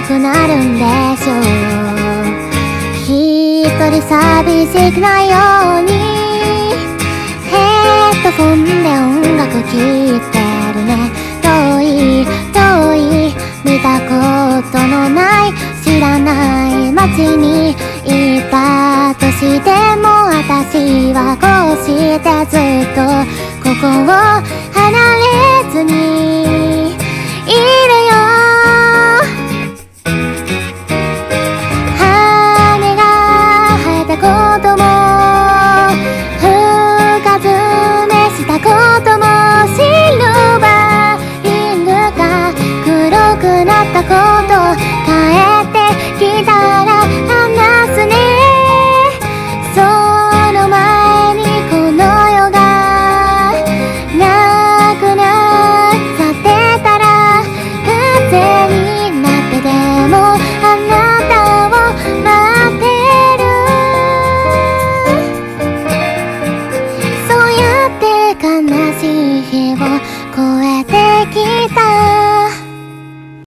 くなるんでしょう。一人寂しくないようにヘッドフォンで音楽聴いてるね。遠い遠い見たことのない知らない街にいたとしても、私はこうしてずっとここを離れずにいるよ。羽が生えたことも深爪したことも、シルバーリングが黒くなったこと